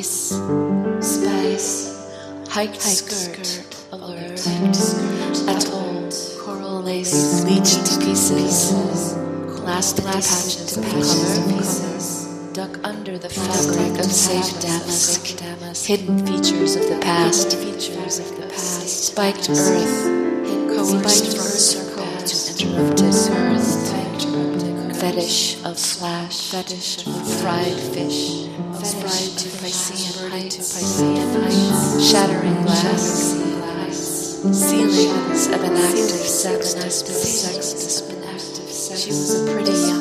hiked skirt, alert, atoll, coral lace bleached to pieces, last pageant to cover, duck under the fabric of safe damask, hidden features of the past, spiked earth, spiked from circle to interrupted earth, fetish of flash, fried fish, fried to Piscean heights, shattering glass, ceilings of an active sex display. She was a pretty young